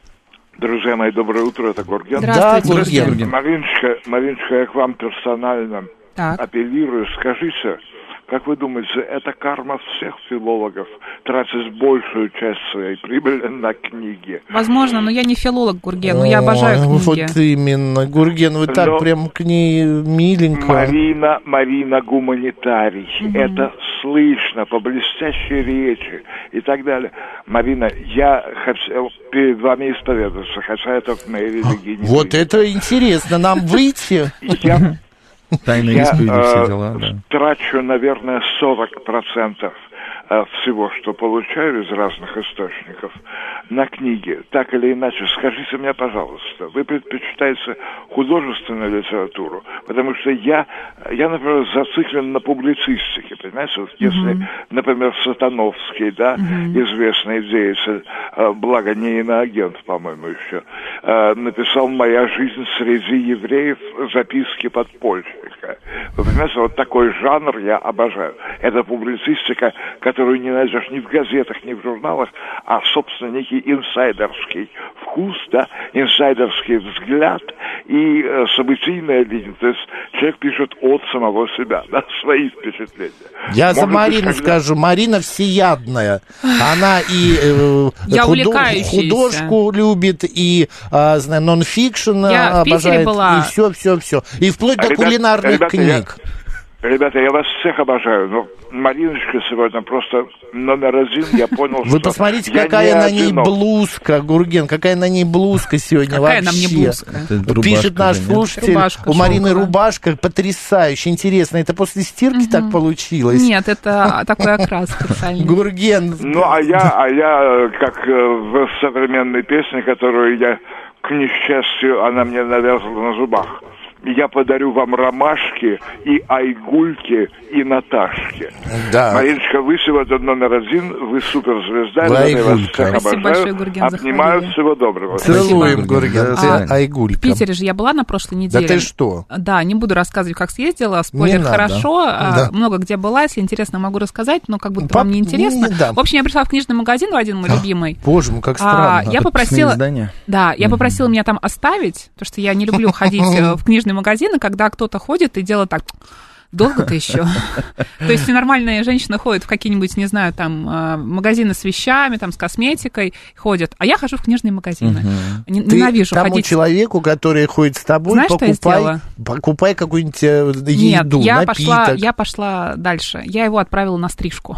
Друзья мои, доброе утро, это Гурген. Здравствуйте, Да, Гурген. Гурген. Мариночка, Мариночка, я к вам персонально Так. апеллирую. Скажите, как вы думаете, это карма всех филологов тратить большую часть своей прибыли на книги? Возможно, но я не филолог, Гурген, но я обожаю Ой, книги. Вот именно. Гурген, вы так Но- прям к ней миленько. Марина, Марина гуманитарий. Это слышно по блестящей речи и так далее. Марина, я хотел перед вами исповедоваться, хотя это в моей религии не Вот принято. это интересно. Нам выйти? Я Тайные Я исповеди, все э, дела, да. трачу, наверное, сорок процентов э, всего, что получаю из разных источников, на книги. Так или иначе, скажите мне, пожалуйста, вы предпочитаете художественную литературу? Потому что я, я например, зациклен на публицистике, понимаете? Вот если, например, Сатановский, да, известный деятель, э, благо не иноагент, по-моему, еще, э, написал «Моя жизнь среди евреев. Записки подпольщика». Вы понимаете, вот такой жанр я обожаю. Это публицистика, которую не найдешь ни в газетах, ни в журналах, а, собственно, некий инсайдерский вкус, да, инсайдерский взгляд и э, событийная линия. То есть человек пишет от самого себя, да, свои впечатления. Я за Может быть, Марину когда- скажу. Марина всеядная. Она и э, Я худо- увлекающаяся. художку любит, и а, знаю, нон-фикшн Я в Питере обожает. была. И все, все, все. И вплоть до Ребят- кулинарных ребята, я- книг. Ребята, я вас всех обожаю, но Мариночка сегодня просто номер один, я понял, Вы что посмотрите, я какая не на ней одинок. блузка, Гурген, какая на ней блузка сегодня Какая вообще. на мне блузка? Это рубашка Пишет наш же, нет? слушатель, Рубашка у Марины шелковая. рубашка потрясающе, интересно. Это после стирки так получилось? Нет, это такой окрас специальный. Гурген, Ну, а я, а я, э, как э, в современной песне, которую я, к несчастью, она мне навязала на зубах. Я подарю вам ромашки и айгульки и Наташки. Да. Мариночка, вы сегодня номер один, вы суперзвезда. Вы ребята, я вас айгулька. всех Спасибо обожаю. большое, Гурген, Обнимаю, захвалили. всего доброго. целуем, Спасибо, Гурген, Гурген. ты А, айгулька. В Питере же я была на прошлой Да неделе. ты что? Да, не буду рассказывать, как съездила. Спойлер, Не надо. хорошо. а, Да. Много где была. Если интересно, могу рассказать, но как будто Пап, вам не интересно. не, да. В общем, я пришла в книжный магазин, один мой любимый. Боже мой, как А, странно. я попросила, издания. да, я попросила меня там оставить, потому что я не люблю ходить э, в книжный магазин, и когда кто-то ходит и делает так, долго ты еще? То есть нормальные женщины ходят в какие-нибудь, не знаю, там, э, магазины с вещами, там, с косметикой, ходят, а я хожу в книжные магазины. Не- Ты Ненавижу тому ходить. человеку, который ходит с тобой, Знаешь, что я покупай, сделала? покупай какую-нибудь э, Нет, еду, я напиток. пошла, я пошла дальше. Я его отправила на стрижку.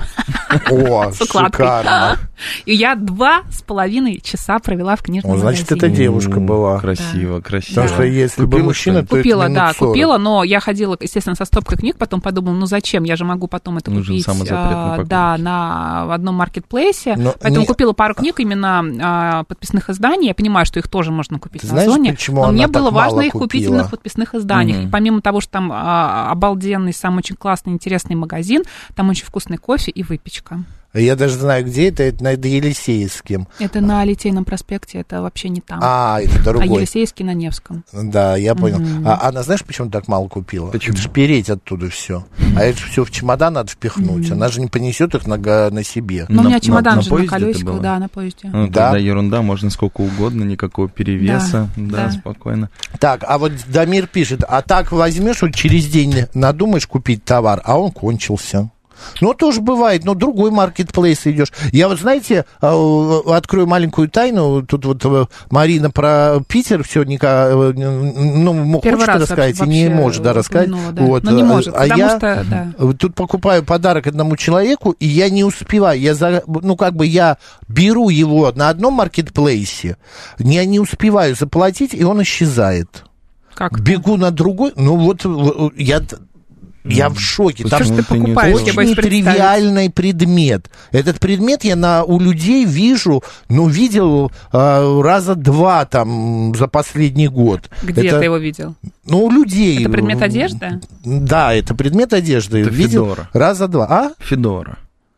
О, С укладкой. шикарно. И я два с половиной часа провела в книжном О, значит, магазине. это девушка была. Красиво, красиво. Потому что если бы Купила, мужчина, что ли? то Купила, это да, минут сорок. купила, но я ходила, естественно, со стопкой книг, потом подумала, ну зачем, я же могу потом это Нужен купить самозапрет на да, на, в одном маркетплейсе. Но Поэтому не... купила пару книг именно а, подписных изданий. Я понимаю, что их тоже можно купить Ты на знаешь, Озоне, почему но она мне так было важно мало их купить купила? именно в подписных изданиях. Mm-hmm. И помимо того, что там а, обалденный, сам очень классный, интересный магазин, там очень вкусный кофе и выпечка. Я даже знаю, где это, это на Елисеевском. Это на Литейном проспекте, это вообще не там. А, это другой. А Елисейский на Невском. Да, я понял. Mm-hmm. А она, знаешь, почему так мало купила? Почему? Это же переть оттуда все. А это все в чемодан надо впихнуть. Mm-hmm. Она же не понесет их на, на себе. Но На- у меня чемодан на- на же на поезде ты колесиках, была? да, на поезде. Ну, Да? тогда ерунда, можно сколько угодно, никакого перевеса, да, Да, да. спокойно. Так, а вот Дамир пишет, а так возьмешь, вот через день надумаешь купить товар, а он кончился. Ну, тоже бывает, но другой маркетплейс идешь. Я вот, знаете, открою маленькую тайну. Тут вот Марина про Питер все никак, ну, хочет рассказать и не может, да, рассказать. Да. Вот. Но не может, а потому я что, да. тут покупаю подарок одному человеку, и я не успеваю. Я за, ну, как бы я беру его на одном маркетплейсе, я не успеваю заплатить, и он исчезает. Как? Бегу на другой, ну, вот я... Я в шоке. Там Что ж ты покупаешь, я боюсь очень представить. тривиальный предмет. Этот предмет я на, у людей вижу, ну, видел э, раза два там за последний год. Где это, ты его видел? Ну, у людей. Это предмет одежды? Да, это предмет одежды. Это видел Федора. раза два. А? Федора.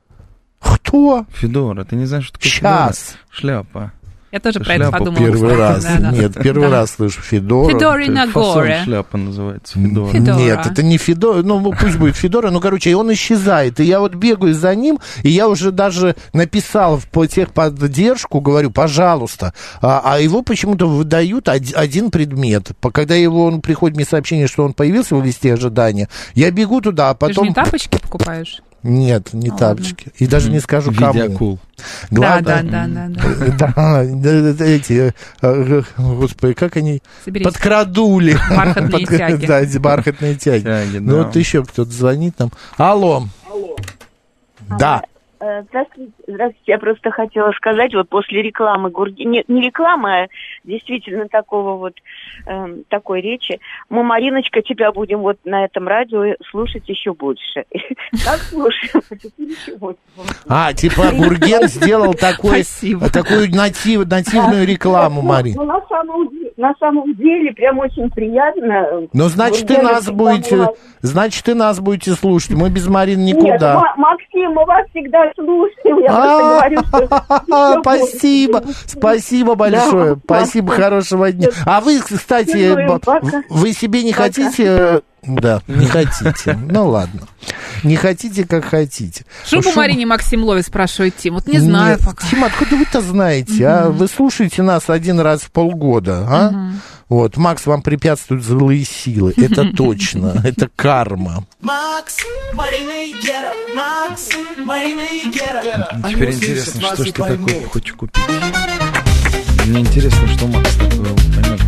Кто? Федора, ты не знаешь, что такое Сейчас. Федора? Шляпа. Я тоже про Шляпа это подумала. Первый кстати, раз. да, да. Нет, первый Да. раз слышу Федора. Федорина Это фасон горе. шляпа называется, Федора. Федора. Нет, это не Федора, ну пусть будет Федора, ну, короче, и он исчезает, и я вот бегаю за ним, и я уже даже написал в техподдержку, говорю, пожалуйста, а, а его почему-то выдают од- один предмет, когда его, он приходит мне сообщение, что он появился в листе ожидания, я бегу туда, а Ты же потом... не тапочки покупаешь? Нет, не Ну, тапочки, и даже не скажу, В виде кому. акул. Да, Главное- да, да, да, да. Да, да, да, эти, э, господи, как они Соберись. подкрадули. Бархатные Под- тяги. Да, эти бархатные тяги. Тяги, Ну да. вот еще кто-то звонит нам. Алло. Да. Э, Здравствуйте, здравствуйте. Я просто хотела сказать, вот после рекламы Гурги... не, не рекламы, а действительно такого вот эм, такой речи, мы, Мариночка, тебя будем вот на этом радио слушать еще больше. Как слушаем? А, типа Гурген сделал такой, Спасибо. такую натив, нативную рекламу, Марин. Ну, на самом деле, на самом деле, прям очень приятно. Ну, значит, и Гурген нас всегда будете, была- значит, и нас будете слушать. Мы без Марины Нет, никуда. Ма- Максим, мы вас всегда слушаем. Я просто говорю, что... Спасибо, спасибо большое, Да, спасибо, пока. хорошего дня. А вы, кстати, Целуем, б- пока. вы себе не Пока. хотите... Да, не хотите. Ну, ладно. Не хотите, как хотите. Шубу Шубу- Марине Максим ловит, спрашивает Тим. Вот не знаю Нет, пока. Тим, откуда вы-то знаете, а? Вы слушаете нас один раз в полгода, а? Вот, Макс, вам препятствуют злые силы. Это точно. Это карма. Макс, Марина и Гера, Макс, Марина и Гера. Теперь интересно, что ж ты такое хочешь купить? Мне интересно, что Макс такое поймет.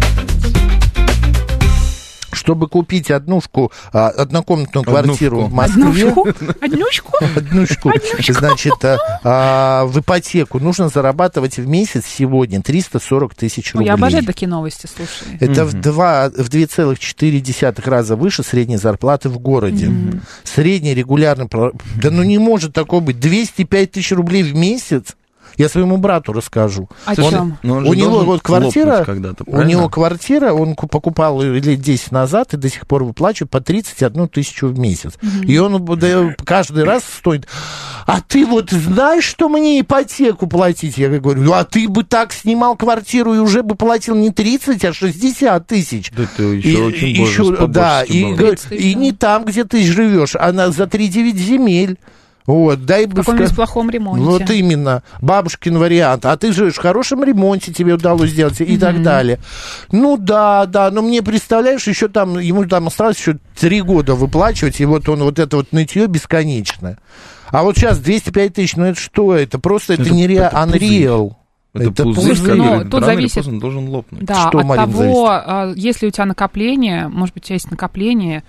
Чтобы купить однушку, а, однокомнатную квартиру Однушку. в Москве, Однушку? Однушку? однушку, значит, а, а, в ипотеку нужно зарабатывать в месяц сегодня триста сорок тысяч Ой, рублей. я обожаю такие новости, слушай. Это в два в два целых четыре десятых раза выше средней зарплаты в городе. Средний регулярный... про- Да ну не может такого быть. двести пять тысяч рублей в месяц. Я своему брату расскажу. О Слушай, чем? но он же У него должен вот квартира, лопнуть когда-то, у правильно? него квартира, он ку- покупал ее лет десять назад и до сих пор выплачивает по тридцать одну тысячу в месяц. И он да, каждый раз стоит, а ты вот знаешь, что мне ипотеку платить? Я говорю, ну а ты бы так снимал квартиру и уже бы платил не тридцать, а шестьдесят тысяч. Да ты еще очень еще, боже, да, и, по-божески говорит, балуешь. и не там, где ты живешь, а на, за три девять земель. Вот, дай В бы каком-нибудь ска- плохом ремонте. Вот именно, бабушкин вариант. А ты живешь в хорошем ремонте, тебе удалось сделать, и mm-hmm. так далее. Ну да, да, но мне, представляешь, еще там, ему там осталось еще три года выплачивать, и вот он, вот это вот нытье бесконечное. А вот сейчас двести пять тысяч, ну это что? Это просто, это, Это- нереально, это пузырь. unreal. Это, Это пузырь, пузырь. который Ну, тут рано или зависит- поздно должен лопнуть. Да, Что, от Марина, того, а, если у тебя накопление, может быть, у тебя есть накопление,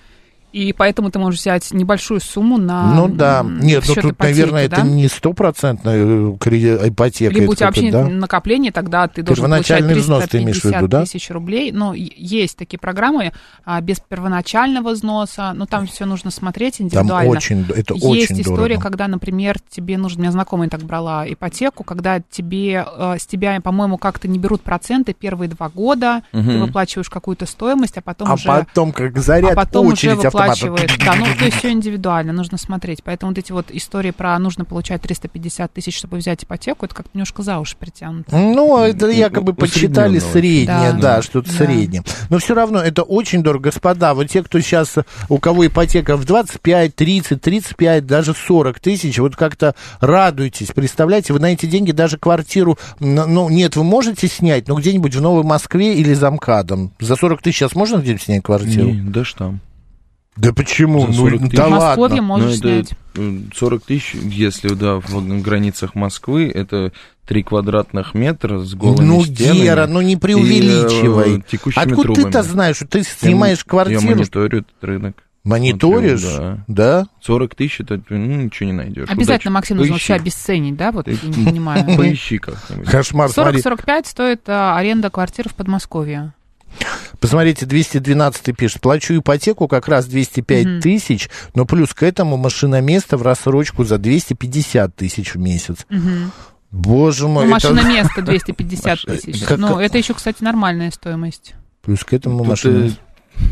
И поэтому ты можешь взять небольшую сумму на Ну да, нет, ну тут, ипотеки, наверное, да? это не стопроцентная ипотека. Либо у тебя вообще да? накопление, тогда ты должен получать взнос, ты имеешь в виду, да? тысяч рублей. Ну, есть такие программы а, без первоначального взноса, но там все нужно смотреть индивидуально. Там очень, это есть очень история, дорого. когда, например, тебе нужно, у меня знакомая так брала ипотеку, когда тебе, с тебя, по-моему, как-то не берут проценты первые два года, угу. ты выплачиваешь какую-то стоимость, а потом а уже... А потом, как заряд, а потом очередь уже автомата. Да, ну, то есть все индивидуально, нужно смотреть. Поэтому вот эти вот истории про нужно получать триста пятьдесят тысяч, чтобы взять ипотеку, это как-то немножко за уши притянуто. Ну, это якобы подсчитали среднее, да, да, что-то да. среднее. Но все равно это очень дорого. Господа, вот те, кто сейчас, у кого ипотека в двадцать пять, тридцать, тридцать пять, даже сорок тысяч, вот как-то радуйтесь. Представляете, вы на эти деньги даже квартиру, ну, нет, вы можете снять, но где-нибудь в Новой Москве или за МКАДом. За сорок тысяч сейчас можно где-нибудь снять квартиру? Не, да что там. Да почему? Ну, да в Москве ладно. можешь ну, снять. сорок тысяч, если, да, в границах Москвы, это три квадратных метра с голыми ну, стенами. Ну, Гера, ну не преувеличивай. И, э, Откуда ты-то знаешь, что ты снимаешь я, квартиру? Я мониторю этот рынок. Мониторишь? Смотрю, да. да? сорок тысяч, это ну, ничего не найдешь. Обязательно, Удачи. Максим, нужно вообще обесценить, да? Вот я не понимаю. Поищи как-нибудь. Кошмар, сорок-сорок пять стоит а, аренда квартиры в Подмосковье. Посмотрите, двести двенадцать пишет, плачу ипотеку как раз двести пять mm-hmm. тысяч, но плюс к этому машиноместо в рассрочку за двести пятьдесят тысяч в месяц. Mm-hmm. Боже мой. Ну, это... машиноместо двести пятьдесят тысяч. Как... Ну, это еще, кстати, нормальная стоимость. Плюс к этому Тут машиноместо.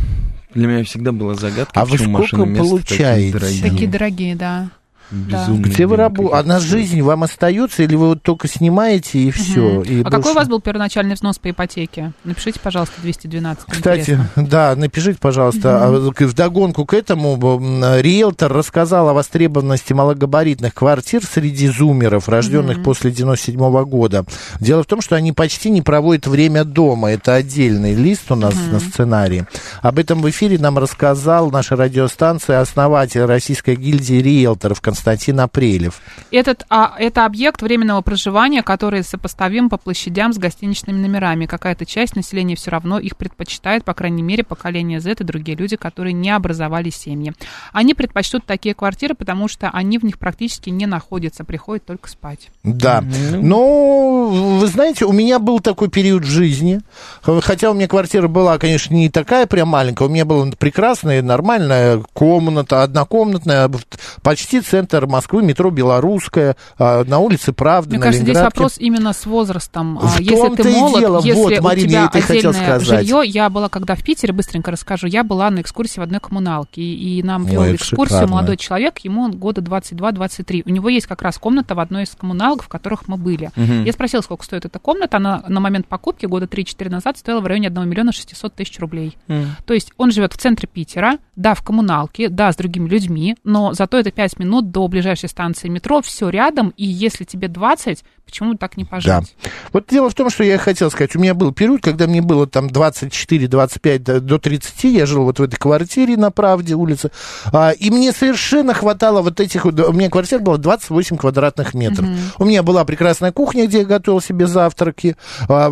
Для меня всегда была загадка, а почему вы сколько получаете? Такие дорогие. Такие дорогие, да. Безумно. Где вы работаете? Одна жизнь вам остается, или вы вот только снимаете и все? Угу. И а больше... какой у вас был первоначальный взнос по ипотеке? Напишите, пожалуйста, двести двенадцать. Кстати, интересно. да, напишите, пожалуйста, угу. вдогонку к этому риэлтор рассказал о востребованности малогабаритных квартир среди зумеров, рожденных угу. после девяносто седьмого года. Дело в том, что они почти не проводят время дома. Это отдельный лист у нас угу. на сценарии. Об этом в эфире нам рассказал наша радиостанция, основатель Российской гильдии риэлторов Константин Апрелев. Этот, а, это объект временного проживания, который сопоставим по площадям с гостиничными номерами. Какая-то часть населения все равно их предпочитает, по крайней мере, поколение Z и другие люди, которые не образовали семьи. Они предпочтут такие квартиры, потому что они в них практически не находятся, приходят только спать. Да. Mm-hmm. Ну, вы знаете, у меня был такой период в жизни, хотя у меня квартира была, конечно, не такая прям маленькая, у меня была прекрасная, нормальная комната, однокомнатная, почти центр Москвы, метро Белорусская, на улице Правды, Мне на кажется, здесь Ленинградке. вопрос именно с возрастом. В если ты молод, дело. если вот, у Марина, тебя я это хотел отдельное сказать. жилье, я была когда в Питере, быстренько расскажу, я была на экскурсии в одной коммуналке, и, и нам вел Ой, экскурсию шикарно. молодой человек, ему года двадцать два двадцать три. У него есть как раз комната в одной из коммуналок, в которых мы были. Угу. Я спросила, сколько стоит эта комната, она на момент покупки года три-четыре назад стоила в районе один миллион шестьсот тысяч рублей. Угу. То есть он живет в центре Питера, да, в коммуналке, да, с другими людьми, но зато это пять минут до ближайшей станции метро, все рядом, и если тебе двадцать, почему так не пожить? Да. Вот дело в том, что я хотел сказать, у меня был период, когда мне было там двадцать четыре двадцать пять до тридцати, я жил вот в этой квартире на Правде, улице, а, и мне совершенно хватало вот этих, у меня квартира была двадцать восемь квадратных метров. Mm-hmm. У меня была прекрасная кухня, где я готовил себе завтраки, а,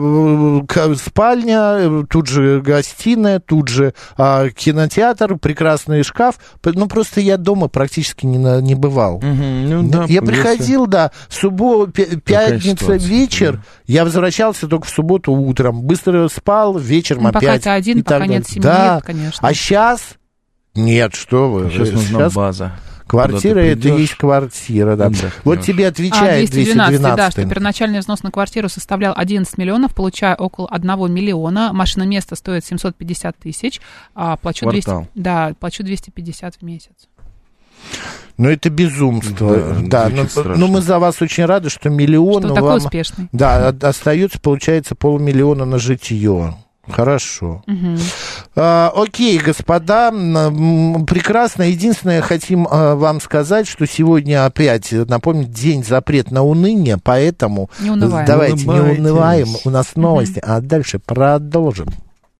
спальня, тут же гостиная, тут же а, кинотеатр, прекрасный шкаф, ну просто я дома практически не, на, не бывал. Mm-hmm. Ну, да, я приходил, если... да, субботу, пятница, вечер, да. Я возвращался только в субботу утром, быстро спал, вечером ну, опять. Пока ты один, пока так нет семьи, да. конечно. А сейчас... Нет, что вы. Сейчас нужна сейчас... база. Квартира — это и есть квартира, да. да вот тебе отвечает а, двести двенадцать, двести двенадцать. Да, что первоначальный взнос на квартиру составлял одиннадцать миллионов, получая около одного миллиона. Машиноместо стоит семьсот пятьдесят тысяч, а плачу двести, да, плачу двести пятьдесят в месяц. Ну, это безумство. Да, да но, но мы за вас очень рады, что миллион что такой вам... успешный. Да, остается, получается, полмиллиона на житье. Хорошо. Угу. А, окей, господа, прекрасно. Единственное, хотим а, вам сказать, что сегодня опять, напомню, день запрет на уныние, поэтому не унываем. давайте Улыбайтесь. не унываем. У нас новости, угу. а дальше продолжим.